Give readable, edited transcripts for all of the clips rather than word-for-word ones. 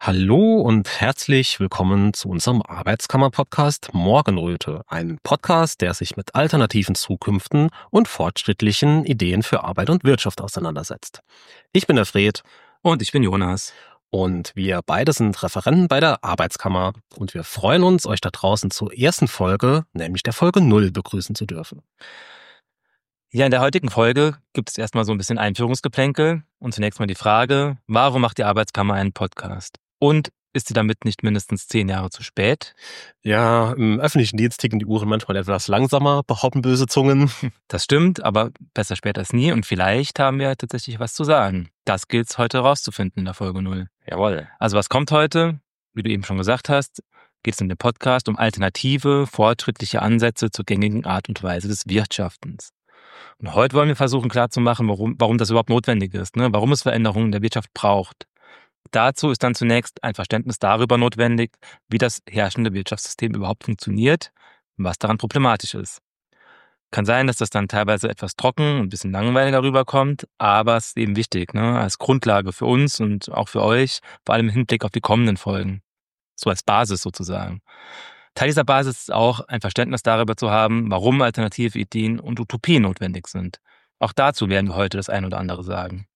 Hallo und herzlich willkommen zu unserem Arbeitskammer-Podcast Morgenröte. Ein Podcast, der sich mit alternativen Zukünften und fortschrittlichen Ideen für Arbeit und Wirtschaft auseinandersetzt. Ich bin der Fred. Und ich bin Jonas. Und wir beide sind Referenten bei der Arbeitskammer. Und wir freuen uns, euch da draußen zur ersten Folge, nämlich der Folge 0, begrüßen zu dürfen. Ja, in der heutigen Folge gibt es erstmal so ein bisschen Einführungsgeplänkel und zunächst mal die Frage, warum macht die Arbeitskammer einen Podcast? Und ist sie damit nicht mindestens 10 Jahre zu spät? Ja, im öffentlichen Dienst ticken die Uhren manchmal etwas langsamer, behaupten böse Zungen. Das stimmt, aber besser spät als nie und vielleicht haben wir tatsächlich was zu sagen. Das gilt's heute rauszufinden in der Folge 0. Jawohl. Also was kommt heute? Wie du eben schon gesagt hast, geht es in dem Podcast um alternative, fortschrittliche Ansätze zur gängigen Art und Weise des Wirtschaftens. Und heute wollen wir versuchen klarzumachen, warum das überhaupt notwendig ist, ne? Warum es Veränderungen in der Wirtschaft braucht. Dazu ist dann zunächst ein Verständnis darüber notwendig, wie das herrschende Wirtschaftssystem überhaupt funktioniert und was daran problematisch ist. Kann sein, dass das dann teilweise etwas trocken und ein bisschen langweiliger rüberkommt, aber es ist eben wichtig, ne? Als Grundlage für uns und auch für euch, vor allem im Hinblick auf die kommenden Folgen. So als Basis sozusagen. Teil dieser Basis ist auch ein Verständnis darüber zu haben, warum alternative Ideen und Utopien notwendig sind. Auch dazu werden wir heute das ein oder andere sagen.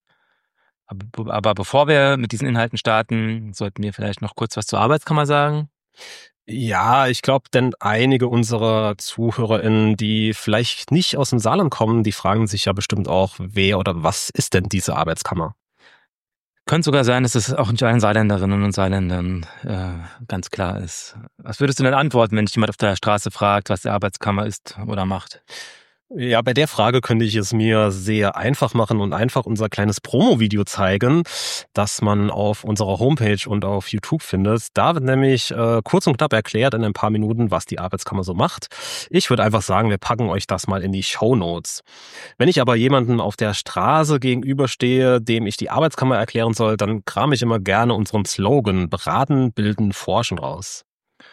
Aber bevor wir mit diesen Inhalten starten, sollten wir vielleicht noch kurz was zur Arbeitskammer sagen. Ja, ich glaube, denn einige unserer ZuhörerInnen, die vielleicht nicht aus dem Saarland kommen, die fragen sich ja bestimmt auch, wer oder was ist denn diese Arbeitskammer? Könnte sogar sein, dass es auch nicht allen Saarländerinnen und Saarländern ganz klar ist. Was würdest du denn antworten, wenn dich jemand auf der Straße fragt, was die Arbeitskammer ist oder macht? Ja, bei der Frage könnte ich es mir sehr einfach machen und einfach unser kleines Promo-Video zeigen, das man auf unserer Homepage und auf YouTube findet. Da wird nämlich kurz und knapp erklärt in ein paar Minuten, was die Arbeitskammer so macht. Ich würde einfach sagen, wir packen euch das mal in die Shownotes. Wenn ich aber jemanden auf der Straße gegenüberstehe, dem ich die Arbeitskammer erklären soll, dann kram ich immer gerne unseren Slogan beraten, bilden, forschen raus.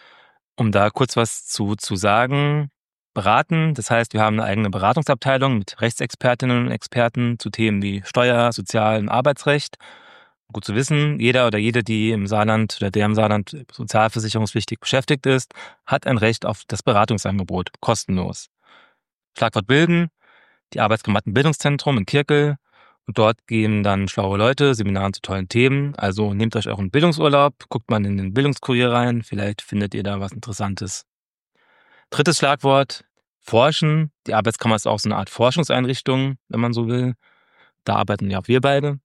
Um da kurz was zu sagen, beraten, das heißt, wir haben eine eigene Beratungsabteilung mit Rechtsexpertinnen und Experten zu Themen wie Steuer, Sozial- und Arbeitsrecht. Gut zu wissen, jeder oder jede, die im Saarland oder der im Saarland sozialversicherungspflichtig beschäftigt ist, hat ein Recht auf das Beratungsangebot, kostenlos. Schlagwort Bilden, die Arbeitskammer hat ein Bildungszentrum in Kirkel und dort gehen dann schlaue Leute Seminaren zu tollen Themen. Also nehmt euch euren Bildungsurlaub, guckt mal in den Bildungskurier rein, vielleicht findet ihr da was Interessantes. Drittes Schlagwort, Forschen. Die Arbeitskammer ist auch so eine Art Forschungseinrichtung, wenn man so will. Da arbeiten ja auch wir beide.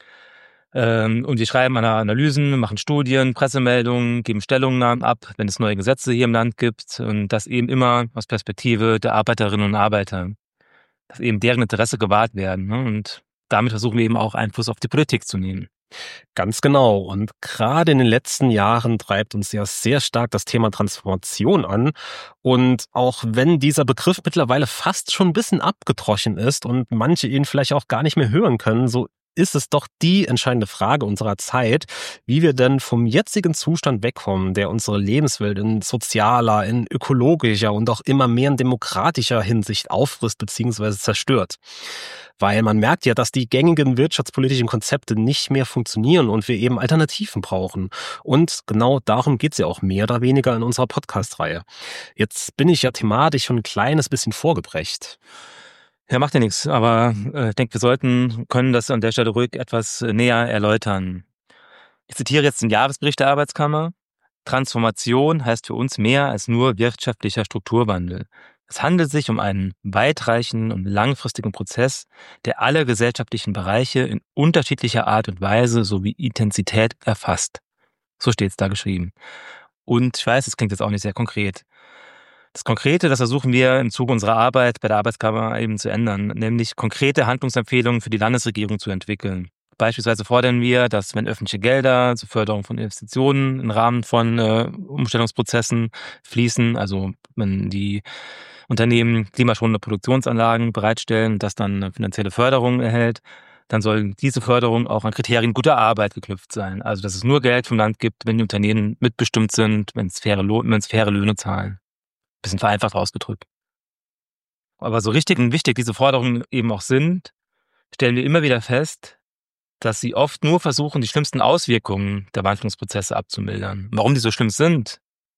Und wir schreiben Analysen, machen Studien, Pressemeldungen, geben Stellungnahmen ab, wenn es neue Gesetze hier im Land gibt. Und das eben immer aus Perspektive der Arbeiterinnen und Arbeiter. Dass eben deren Interesse gewahrt werden. Ne? Und damit versuchen wir eben auch Einfluss auf die Politik zu nehmen. Ganz genau. Und gerade in den letzten Jahren treibt uns ja sehr stark das Thema Transformation an. Und auch wenn dieser Begriff mittlerweile fast schon ein bisschen abgetroschen ist und manche ihn vielleicht auch gar nicht mehr hören können, so ist es doch die entscheidende Frage unserer Zeit, wie wir denn vom jetzigen Zustand wegkommen, der unsere Lebenswelt in sozialer, in ökologischer und auch immer mehr in demokratischer Hinsicht auffrisst bzw. zerstört. Weil man merkt ja, dass die gängigen wirtschaftspolitischen Konzepte nicht mehr funktionieren und wir eben Alternativen brauchen. Und genau darum geht es ja auch mehr oder weniger in unserer Podcast-Reihe. Jetzt bin ich ja thematisch schon ein kleines bisschen vorgeprägt. Ja, macht ja nichts, aber ich denke, wir können das an der Stelle ruhig etwas näher erläutern. Ich zitiere jetzt den Jahresbericht der Arbeitskammer. Transformation heißt für uns mehr als nur wirtschaftlicher Strukturwandel. Es handelt sich um einen weitreichenden und langfristigen Prozess, der alle gesellschaftlichen Bereiche in unterschiedlicher Art und Weise sowie Intensität erfasst. So steht es da geschrieben. Und ich weiß, es klingt jetzt auch nicht sehr konkret. Das Konkrete, das versuchen wir im Zuge unserer Arbeit bei der Arbeitskammer eben zu ändern, nämlich konkrete Handlungsempfehlungen für die Landesregierung zu entwickeln. Beispielsweise fordern wir, dass wenn öffentliche Gelder zur Förderung von Investitionen im Rahmen von Umstellungsprozessen fließen, also wenn die Unternehmen klimaschonende Produktionsanlagen bereitstellen, das dann eine finanzielle Förderung erhält, dann soll diese Förderung auch an Kriterien guter Arbeit geknüpft sein. Also dass es nur Geld vom Land gibt, wenn die Unternehmen mitbestimmt sind, wenn es faire Löhne zahlen. Bisschen vereinfacht ausgedrückt. Aber so richtig und wichtig diese Forderungen eben auch sind, stellen wir immer wieder fest, dass sie oft nur versuchen, die schlimmsten Auswirkungen der Wandlungsprozesse abzumildern. Warum die so schlimm sind,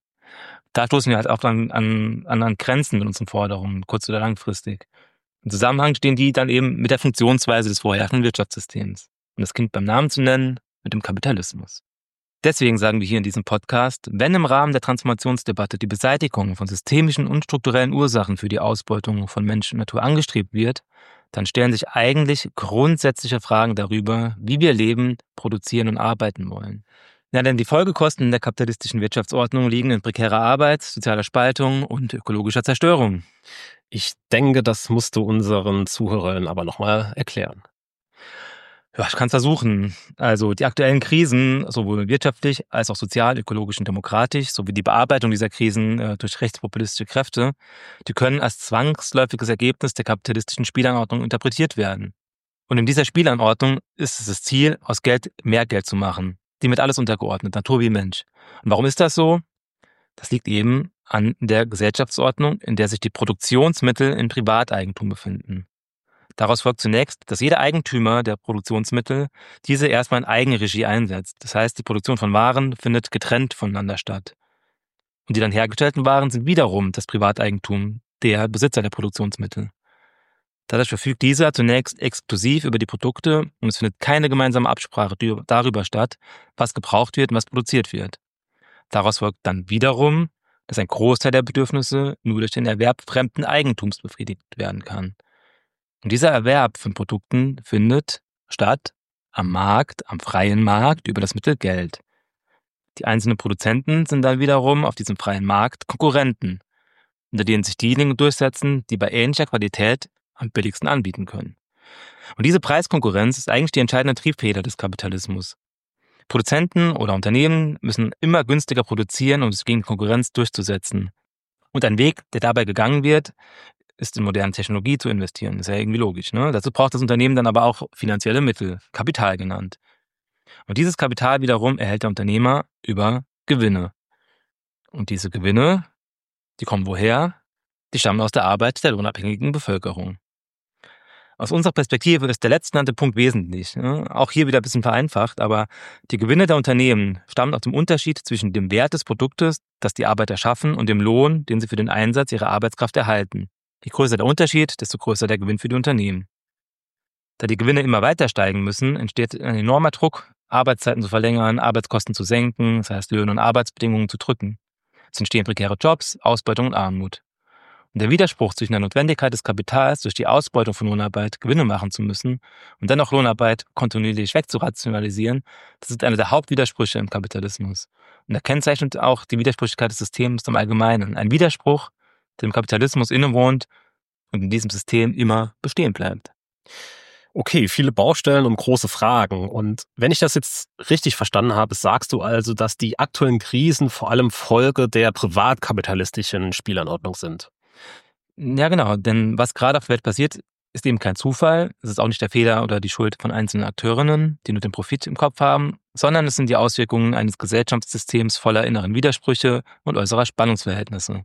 da stoßen wir halt auch an Grenzen mit unseren Forderungen, kurz- oder langfristig. Im Zusammenhang stehen die dann eben mit der Funktionsweise des vorherrschenden Wirtschaftssystems. Um das Kind beim Namen zu nennen, mit dem Kapitalismus. Deswegen sagen wir hier in diesem Podcast, wenn im Rahmen der Transformationsdebatte die Beseitigung von systemischen und strukturellen Ursachen für die Ausbeutung von Mensch und Natur angestrebt wird, dann stellen sich eigentlich grundsätzliche Fragen darüber, wie wir leben, produzieren und arbeiten wollen. Ja, denn die Folgekosten der kapitalistischen Wirtschaftsordnung liegen in prekärer Arbeit, sozialer Spaltung und ökologischer Zerstörung. Ich denke, das musst du unseren Zuhörern aber nochmal erklären. Ja, ich kann es versuchen. Also die aktuellen Krisen, sowohl wirtschaftlich als auch sozial, ökologisch und demokratisch, sowie die Bearbeitung dieser Krisen durch rechtspopulistische Kräfte, die können als zwangsläufiges Ergebnis der kapitalistischen Spielanordnung interpretiert werden. Und in dieser Spielanordnung ist es das Ziel, aus Geld mehr Geld zu machen. Die mit alles untergeordnet, Natur wie Mensch. Und warum ist das so? Das liegt eben an der Gesellschaftsordnung, in der sich die Produktionsmittel in Privateigentum befinden. Daraus folgt zunächst, dass jeder Eigentümer der Produktionsmittel diese erstmal in Eigenregie einsetzt. Das heißt, die Produktion von Waren findet getrennt voneinander statt. Und die dann hergestellten Waren sind wiederum das Privateigentum der Besitzer der Produktionsmittel. Dadurch verfügt dieser zunächst exklusiv über die Produkte und es findet keine gemeinsame Absprache darüber statt, was gebraucht wird und was produziert wird. Daraus folgt dann wiederum, dass ein Großteil der Bedürfnisse nur durch den Erwerb fremden Eigentums befriedigt werden kann. Und dieser Erwerb von Produkten findet statt am Markt, am freien Markt über das Mittel Geld. Die einzelnen Produzenten sind dann wiederum auf diesem freien Markt Konkurrenten, unter denen sich diejenigen durchsetzen, die bei ähnlicher Qualität am billigsten anbieten können. Und diese Preiskonkurrenz ist eigentlich die entscheidende Triebfeder des Kapitalismus. Produzenten oder Unternehmen müssen immer günstiger produzieren, um sich gegen Konkurrenz durchzusetzen. Und ein Weg, der dabei gegangen wird, ist in moderne Technologie zu investieren. Das ist ja irgendwie logisch, ne? Dazu braucht das Unternehmen dann aber auch finanzielle Mittel, Kapital genannt. Und dieses Kapital wiederum erhält der Unternehmer über Gewinne. Und diese Gewinne, die kommen woher? Die stammen aus der Arbeit der lohnabhängigen Bevölkerung. Aus unserer Perspektive ist der letztgenannte Punkt wesentlich. Ne? Auch hier wieder ein bisschen vereinfacht, aber die Gewinne der Unternehmen stammen aus dem Unterschied zwischen dem Wert des Produktes, das die Arbeiter schaffen, und dem Lohn, den sie für den Einsatz ihrer Arbeitskraft erhalten. Je größer der Unterschied, desto größer der Gewinn für die Unternehmen. Da die Gewinne immer weiter steigen müssen, entsteht ein enormer Druck, Arbeitszeiten zu verlängern, Arbeitskosten zu senken, das heißt Löhne und Arbeitsbedingungen zu drücken. Es entstehen prekäre Jobs, Ausbeutung und Armut. Und der Widerspruch zwischen der Notwendigkeit des Kapitals, durch die Ausbeutung von Lohnarbeit Gewinne machen zu müssen und dennoch Lohnarbeit kontinuierlich wegzurationalisieren, das ist einer der Hauptwidersprüche im Kapitalismus. Und er kennzeichnet auch die Widersprüchlichkeit des Systems im Allgemeinen. Ein Widerspruch, der dem Kapitalismus innewohnt und in diesem System immer bestehen bleibt. Okay, viele Baustellen und große Fragen. Und wenn ich das jetzt richtig verstanden habe, sagst du also, dass die aktuellen Krisen vor allem Folge der privatkapitalistischen Spielanordnung sind. Ja, genau, denn was gerade auf der Welt passiert, ist eben kein Zufall. Es ist auch nicht der Fehler oder die Schuld von einzelnen Akteurinnen, die nur den Profit im Kopf haben, sondern es sind die Auswirkungen eines Gesellschaftssystems voller inneren Widersprüche und äußerer Spannungsverhältnisse.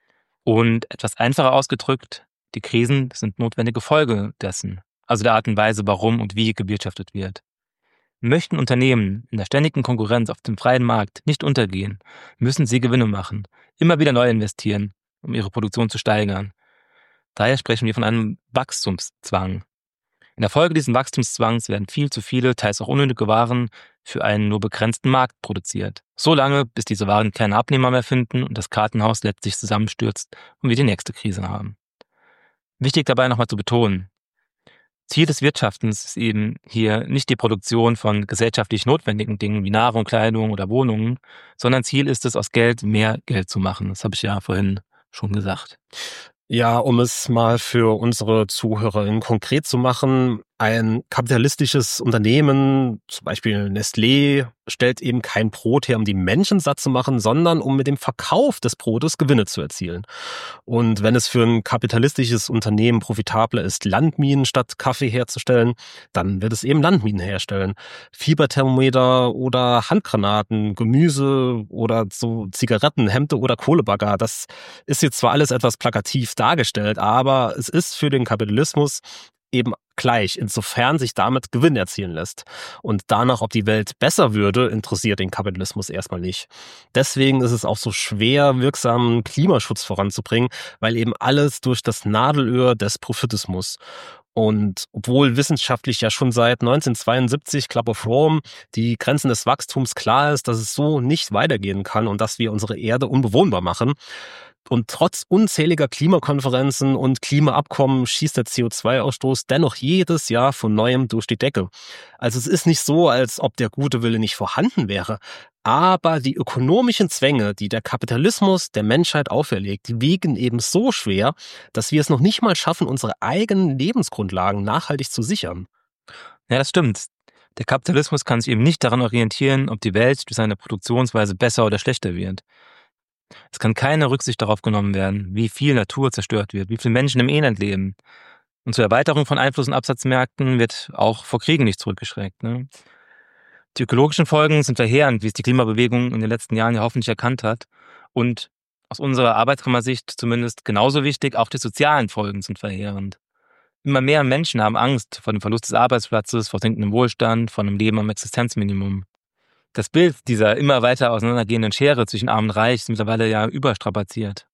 Und etwas einfacher ausgedrückt, die Krisen sind notwendige Folge dessen, also der Art und Weise, warum und wie gewirtschaftet wird. Möchten Unternehmen in der ständigen Konkurrenz auf dem freien Markt nicht untergehen, müssen sie Gewinne machen, immer wieder neu investieren, um ihre Produktion zu steigern. Daher sprechen wir von einem Wachstumszwang. In der Folge dieses Wachstumszwangs werden viel zu viele, teils auch unnötige Waren für einen nur begrenzten Markt produziert. So lange, bis diese Waren keine Abnehmer mehr finden und das Kartenhaus letztlich zusammenstürzt und wir die nächste Krise haben. Wichtig dabei nochmal zu betonen, Ziel des Wirtschaftens ist eben hier nicht die Produktion von gesellschaftlich notwendigen Dingen wie Nahrung, Kleidung oder Wohnungen, sondern Ziel ist es, aus Geld mehr Geld zu machen. Das habe ich ja vorhin schon gesagt. Ja, um es mal für unsere ZuhörerInnen konkret zu machen, ein kapitalistisches Unternehmen, zum Beispiel Nestlé, stellt eben kein Brot her, um die Menschen satt zu machen, sondern um mit dem Verkauf des Brotes Gewinne zu erzielen. Und wenn es für ein kapitalistisches Unternehmen profitabler ist, Landminen statt Kaffee herzustellen, dann wird es eben Landminen herstellen. Fieberthermometer oder Handgranaten, Gemüse oder so Zigaretten, Hemde oder Kohlebagger, das ist jetzt zwar alles etwas plakativ dargestellt, aber es ist für den Kapitalismus eben gleich, insofern sich damit Gewinn erzielen lässt. Und danach, ob die Welt besser würde, interessiert den Kapitalismus erstmal nicht. Deswegen ist es auch so schwer, wirksamen Klimaschutz voranzubringen, weil eben alles durch das Nadelöhr des Profites muss. Und obwohl wissenschaftlich ja schon seit 1972, Club of Rome, die Grenzen des Wachstums klar ist, dass es so nicht weitergehen kann und dass wir unsere Erde unbewohnbar machen. Und trotz unzähliger Klimakonferenzen und Klimaabkommen schießt der CO2-Ausstoß dennoch jedes Jahr von Neuem durch die Decke. Also es ist nicht so, als ob der gute Wille nicht vorhanden wäre. Aber die ökonomischen Zwänge, die der Kapitalismus der Menschheit auferlegt, die wiegen eben so schwer, dass wir es noch nicht mal schaffen, unsere eigenen Lebensgrundlagen nachhaltig zu sichern. Ja, das stimmt. Der Kapitalismus kann sich eben nicht daran orientieren, ob die Welt durch seine Produktionsweise besser oder schlechter wird. Es kann keine Rücksicht darauf genommen werden, wie viel Natur zerstört wird, wie viele Menschen im Elend leben. Und zur Erweiterung von Einfluss- und Absatzmärkten wird auch vor Kriegen nicht zurückgeschreckt. Ne? Die ökologischen Folgen sind verheerend, wie es die Klimabewegung in den letzten Jahren ja hoffentlich erkannt hat. Und aus unserer Arbeitskammersicht zumindest genauso wichtig, auch die sozialen Folgen sind verheerend. Immer mehr Menschen haben Angst vor dem Verlust des Arbeitsplatzes, vor sinkendem Wohlstand, vor einem Leben am Existenzminimum. Das Bild dieser immer weiter auseinandergehenden Schere zwischen Arm und Reich ist mittlerweile ja überstrapaziert.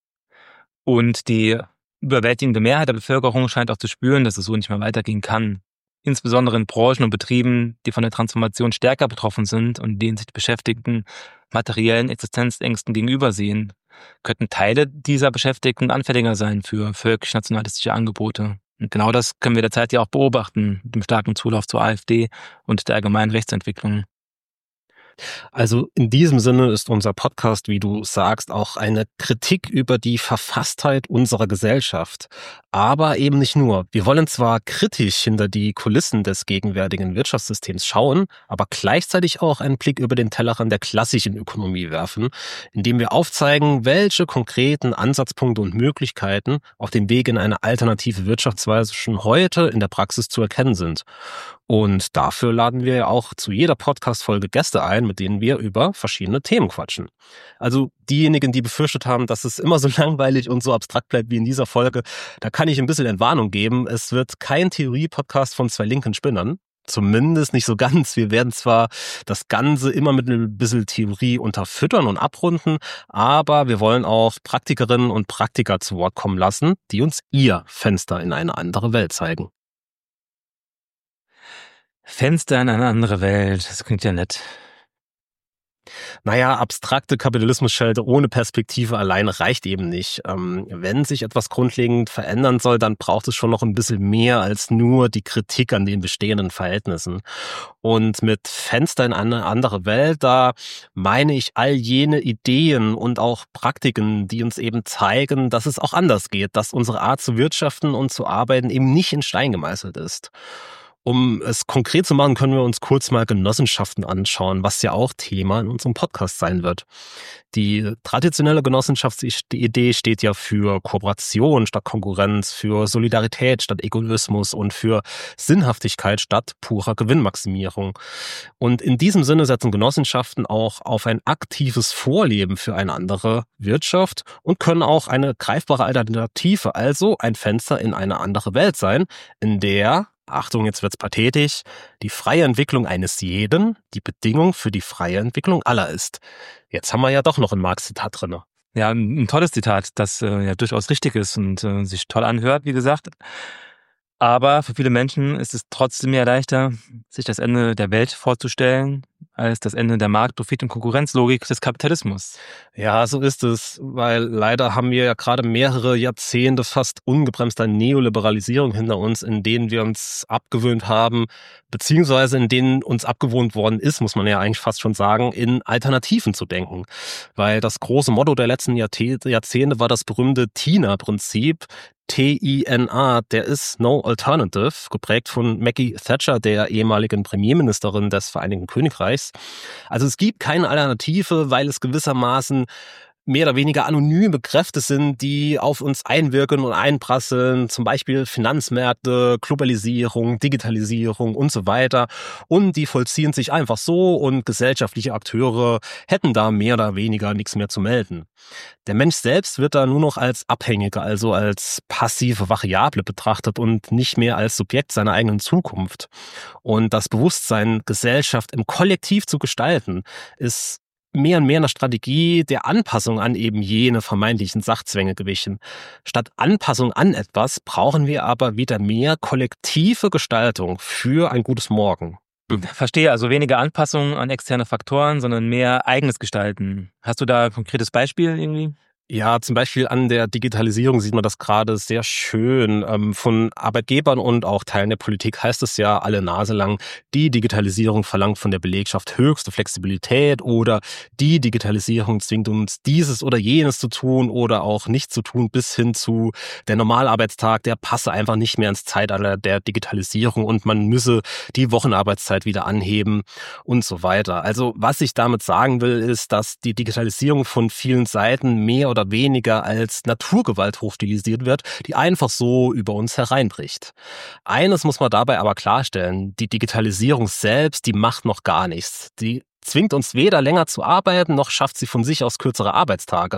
Und die überwältigende Mehrheit der Bevölkerung scheint auch zu spüren, dass es so nicht mehr weitergehen kann. Insbesondere in Branchen und Betrieben, die von der Transformation stärker betroffen sind und denen sich die Beschäftigten materiellen Existenzängsten gegenübersehen, könnten Teile dieser Beschäftigten anfälliger sein für völkisch-nationalistische Angebote. Und genau das können wir derzeit ja auch beobachten, mit dem starken Zulauf zur AfD und der allgemeinen Rechtsentwicklung. Also in diesem Sinne ist unser Podcast, wie du sagst, auch eine Kritik über die Verfasstheit unserer Gesellschaft. Aber eben nicht nur. Wir wollen zwar kritisch hinter die Kulissen des gegenwärtigen Wirtschaftssystems schauen, aber gleichzeitig auch einen Blick über den Tellerrand der klassischen Ökonomie werfen, indem wir aufzeigen, welche konkreten Ansatzpunkte und Möglichkeiten auf dem Weg in eine alternative Wirtschaftsweise schon heute in der Praxis zu erkennen sind. Und dafür laden wir ja auch zu jeder Podcast-Folge Gäste ein, mit denen wir über verschiedene Themen quatschen. Also diejenigen, die befürchtet haben, dass es immer so langweilig und so abstrakt bleibt wie in dieser Folge, da kann ich ein bisschen Entwarnung geben. Es wird kein Theorie-Podcast von zwei linken Spinnern. Zumindest nicht so ganz. Wir werden zwar das Ganze immer mit ein bisschen Theorie unterfüttern und abrunden, aber wir wollen auch Praktikerinnen und Praktiker zu Wort kommen lassen, die uns ihr Fenster in eine andere Welt zeigen. Fenster in eine andere Welt, das klingt ja nett. Naja, abstrakte Kapitalismusschelte ohne Perspektive alleine reicht eben nicht. Wenn sich etwas grundlegend verändern soll, dann braucht es schon noch ein bisschen mehr als nur die Kritik an den bestehenden Verhältnissen. Und mit Fenster in eine andere Welt, da meine ich all jene Ideen und auch Praktiken, die uns eben zeigen, dass es auch anders geht, dass unsere Art zu wirtschaften und zu arbeiten eben nicht in Stein gemeißelt ist. Um es konkret zu machen, können wir uns kurz mal Genossenschaften anschauen, was ja auch Thema in unserem Podcast sein wird. Die traditionelle Genossenschaftsidee steht ja für Kooperation statt Konkurrenz, für Solidarität statt Egoismus und für Sinnhaftigkeit statt purer Gewinnmaximierung. Und in diesem Sinne setzen Genossenschaften auch auf ein aktives Vorleben für eine andere Wirtschaft und können auch eine greifbare Alternative, also ein Fenster in eine andere Welt sein, in der, Achtung, jetzt wird's pathetisch, die freie Entwicklung eines jeden die Bedingung für die freie Entwicklung aller ist. Jetzt haben wir ja doch noch ein Marx-Zitat drin. Ja, ein tolles Zitat, das ja durchaus richtig ist und sich toll anhört, wie gesagt. Aber für viele Menschen ist es trotzdem ja leichter, sich das Ende der Welt vorzustellen, als das Ende der Markt-, Profit- und Konkurrenzlogik des Kapitalismus. Ja, so ist es, weil leider haben wir ja gerade mehrere Jahrzehnte fast ungebremster Neoliberalisierung hinter uns, in denen wir uns abgewöhnt haben, beziehungsweise in denen uns abgewohnt worden ist, muss man ja eigentlich fast schon sagen, in Alternativen zu denken. Weil das große Motto der letzten Jahrzehnte war das berühmte TINA-Prinzip, TINA, there is no alternative, geprägt von Maggie Thatcher, der ehemaligen Premierministerin des Vereinigten Königreichs. Also es gibt keine Alternative, weil es gewissermaßen mehr oder weniger anonyme Kräfte sind, die auf uns einwirken und einprasseln, zum Beispiel Finanzmärkte, Globalisierung, Digitalisierung und so weiter. Und die vollziehen sich einfach so und gesellschaftliche Akteure hätten da mehr oder weniger nichts mehr zu melden. Der Mensch selbst wird da nur noch als Abhängiger, also als passive Variable betrachtet und nicht mehr als Subjekt seiner eigenen Zukunft. Und das Bewusstsein, Gesellschaft im Kollektiv zu gestalten, ist mehr und mehr einer Strategie der Anpassung an eben jene vermeintlichen Sachzwänge gewichen. Statt Anpassung an etwas brauchen wir aber wieder mehr kollektive Gestaltung für ein gutes Morgen. Verstehe, also weniger Anpassung an externe Faktoren, sondern mehr eigenes Gestalten. Hast du da ein konkretes Beispiel irgendwie? Ja, zum Beispiel an der Digitalisierung sieht man das gerade sehr schön. Von Arbeitgebern und auch Teilen der Politik heißt es ja alle Nase lang, die Digitalisierung verlangt von der Belegschaft höchste Flexibilität oder die Digitalisierung zwingt uns dieses oder jenes zu tun oder auch nicht zu tun, bis hin zu der Normalarbeitstag, der passe einfach nicht mehr ins Zeitalter der Digitalisierung und man müsse die Wochenarbeitszeit wieder anheben und so weiter. Also was ich damit sagen will, ist, dass die Digitalisierung von vielen Seiten mehr oder weniger als Naturgewalt hochstilisiert wird, die einfach so über uns hereinbricht. Eines muss man dabei aber klarstellen, die Digitalisierung selbst, die macht noch gar nichts. Die zwingt uns weder länger zu arbeiten, noch schafft sie von sich aus kürzere Arbeitstage.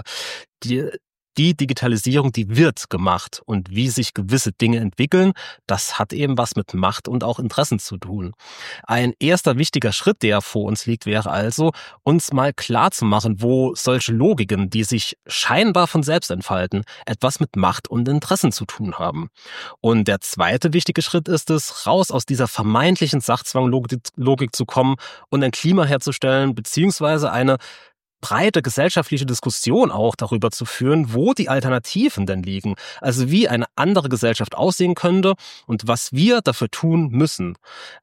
Die Digitalisierung, die wird gemacht und wie sich gewisse Dinge entwickeln, das hat eben was mit Macht und auch Interessen zu tun. Ein erster wichtiger Schritt, der vor uns liegt, wäre also, uns mal klarzumachen, wo solche Logiken, die sich scheinbar von selbst entfalten, etwas mit Macht und Interessen zu tun haben. Und der zweite wichtige Schritt ist es, raus aus dieser vermeintlichen Sachzwanglogik zu kommen und ein Klima herzustellen, beziehungsweise eine breite gesellschaftliche Diskussion auch darüber zu führen, wo die Alternativen denn liegen. Also wie eine andere Gesellschaft aussehen könnte und was wir dafür tun müssen.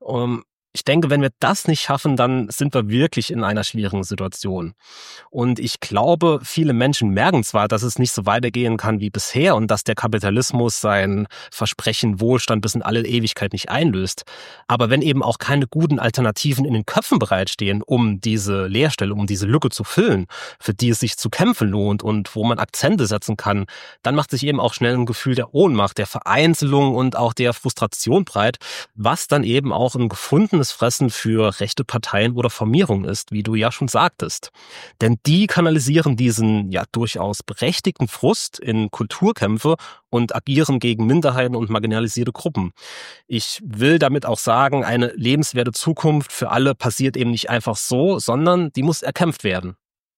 Ich denke, wenn wir das nicht schaffen, dann sind wir wirklich in einer schwierigen Situation. Und ich glaube, viele Menschen merken zwar, dass es nicht so weitergehen kann wie bisher und dass der Kapitalismus sein Versprechen Wohlstand bis in alle Ewigkeit nicht einlöst. Aber wenn eben auch keine guten Alternativen in den Köpfen bereitstehen, um diese Leerstelle, um diese Lücke zu füllen, für die es sich zu kämpfen lohnt und wo man Akzente setzen kann, dann macht sich eben auch schnell ein Gefühl der Ohnmacht, der Vereinzelung und auch der Frustration breit, was dann eben auch ein gefundenes Fressen für rechte Parteien oder Formierungen ist, wie du ja schon sagtest. Denn die kanalisieren diesen ja durchaus berechtigten Frust in Kulturkämpfe und agieren gegen Minderheiten und marginalisierte Gruppen. Ich will damit auch sagen, eine lebenswerte Zukunft für alle passiert eben nicht einfach so, sondern die muss erkämpft werden.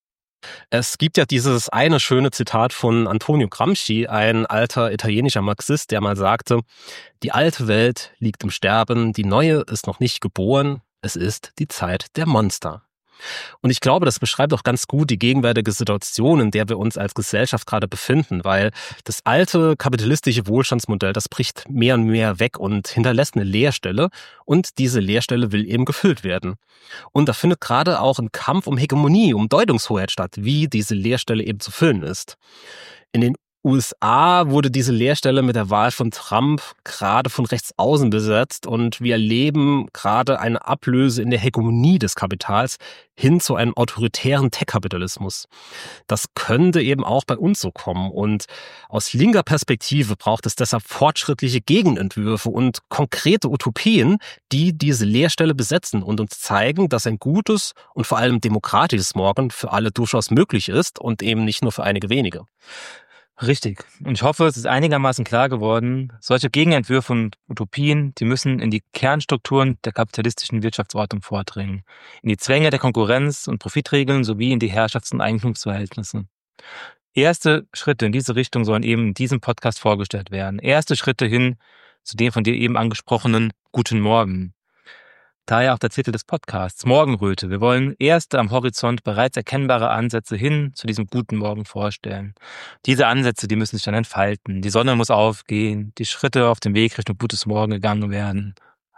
Es gibt ja dieses eine schöne Zitat von Antonio Gramsci, ein alter italienischer Marxist, der mal sagte, die alte Welt liegt im Sterben, die neue ist noch nicht geboren, es ist die Zeit der Monster. Und ich glaube, das beschreibt auch ganz gut die gegenwärtige Situation, in der wir uns als Gesellschaft gerade befinden, weil das alte kapitalistische Wohlstandsmodell, das bricht mehr und mehr weg und hinterlässt eine Leerstelle und diese Leerstelle will eben gefüllt werden. Und da findet gerade auch ein Kampf um Hegemonie, um Deutungshoheit statt, wie diese Leerstelle eben zu füllen ist. In den USA wurde diese Leerstelle mit der Wahl von Trump gerade von rechts außen besetzt und wir erleben gerade eine Ablöse in der Hegemonie des Kapitals hin zu einem autoritären Tech-Kapitalismus. Das könnte eben auch bei uns so kommen und aus linker Perspektive braucht es deshalb fortschrittliche Gegenentwürfe und konkrete Utopien, die diese Leerstelle besetzen und uns zeigen, dass ein gutes und vor allem demokratisches Morgen für alle durchaus möglich ist und eben nicht nur für einige wenige. Richtig. Und ich hoffe, es ist einigermaßen klar geworden, solche Gegenentwürfe und Utopien, die müssen in die Kernstrukturen der kapitalistischen Wirtschaftsordnung vordringen, in die Zwänge der Konkurrenz und Profitregeln sowie in die Herrschafts- und Eigentumsverhältnisse. Erste Schritte in diese Richtung sollen eben in diesem Podcast vorgestellt werden. Erste Schritte hin zu dem von dir eben angesprochenen Guten Morgen. Daher auch der Titel des Podcasts, Morgenröte. Wir wollen erste am Horizont bereits erkennbare Ansätze hin zu diesem guten Morgen vorstellen. Diese Ansätze, die müssen sich dann entfalten. Die Sonne muss aufgehen, die Schritte auf dem Weg Richtung gutes Morgen gegangen werden.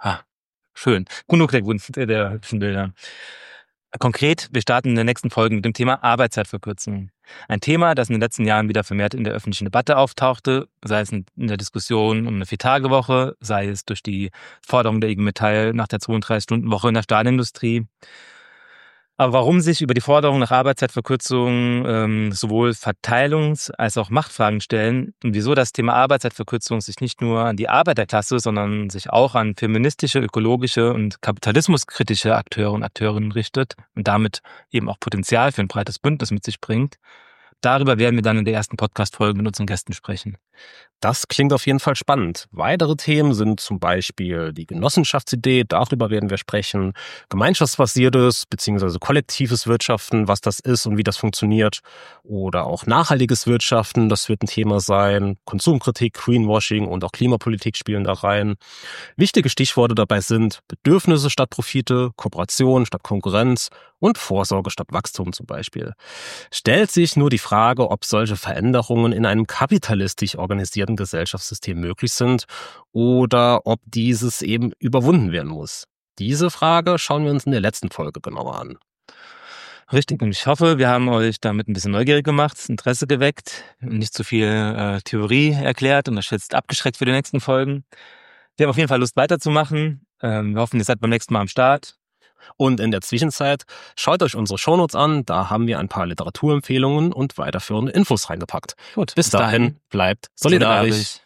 Schön. Genug der hübschen Bilder. Konkret, wir starten in der nächsten Folge mit dem Thema Arbeitszeitverkürzung. Ein Thema, das in den letzten Jahren wieder vermehrt in der öffentlichen Debatte auftauchte, sei es in der Diskussion um eine 4-Tage-Woche, sei es durch die Forderung der IG Metall nach der 32-Stunden-Woche in der Stahlindustrie. Aber warum sich über die Forderung nach Arbeitszeitverkürzung sowohl Verteilungs- als auch Machtfragen stellen und wieso das Thema Arbeitszeitverkürzung sich nicht nur an die Arbeiterklasse, sondern sich auch an feministische, ökologische und kapitalismuskritische Akteure und Akteurinnen richtet und damit eben auch Potenzial für ein breites Bündnis mit sich bringt, darüber werden wir dann in der ersten Podcast-Folge mit unseren Gästen sprechen. Das klingt auf jeden Fall spannend. Weitere Themen sind zum Beispiel die Genossenschaftsidee, darüber werden wir sprechen, gemeinschaftsbasiertes bzw. kollektives Wirtschaften, was das ist und wie das funktioniert, oder auch nachhaltiges Wirtschaften, das wird ein Thema sein, Konsumkritik, Greenwashing und auch Klimapolitik spielen da rein. Wichtige Stichworte dabei sind Bedürfnisse statt Profite, Kooperation statt Konkurrenz und Vorsorge statt Wachstum zum Beispiel. Stellt sich nur die Frage, ob solche Veränderungen in einem kapitalistisch organisierten Gesellschaftssystem möglich sind oder ob dieses eben überwunden werden muss. Diese Frage schauen wir uns in der letzten Folge genauer an. Richtig, und ich hoffe, wir haben euch damit ein bisschen neugierig gemacht, Interesse geweckt, nicht zu viel Theorie erklärt und euch jetzt abgeschreckt für die nächsten Folgen. Wir haben auf jeden Fall Lust weiterzumachen. Wir hoffen, ihr seid beim nächsten Mal am Start. Und in der Zwischenzeit schaut euch unsere Shownotes an, da haben wir ein paar Literaturempfehlungen und weiterführende Infos reingepackt. Gut, bis dahin, bleibt solidarisch.